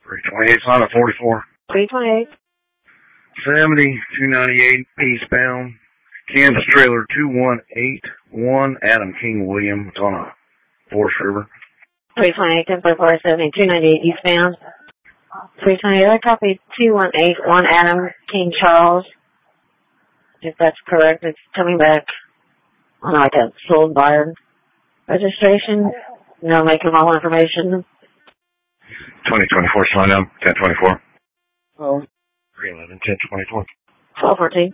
328, sign of 44. 328. 70, 298 eastbound. Kansas trailer 2181, Adam King William. It's on a Forest River. 328, 1044, 70, 298 eastbound. 328, I copy 2181, Adam King Charles. If that's correct, it's coming back on like a sold buyer registration. No, making all information. 2024, sign up, 1024. Oh. 311, 1024. 1214.